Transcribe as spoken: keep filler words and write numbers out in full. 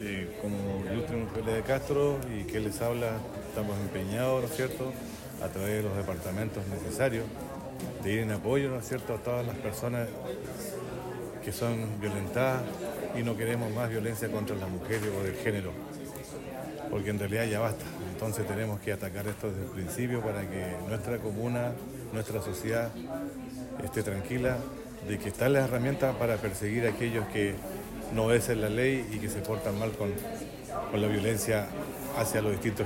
Eh, como ilustre Mujeres de Castro y que les habla, estamos empeñados, ¿no es cierto?, a través de los departamentos necesarios, de ir en apoyo, ¿no es cierto?, a todas las personas que son violentadas y no queremos más violencia contra las mujeres o del género, porque en realidad ya basta. Entonces tenemos que atacar esto desde el principio para que nuestra comuna, nuestra sociedad esté tranquila de que están las herramientas para perseguir a aquellos que no obedecen la ley y que se portan mal con, con la violencia hacia los distintos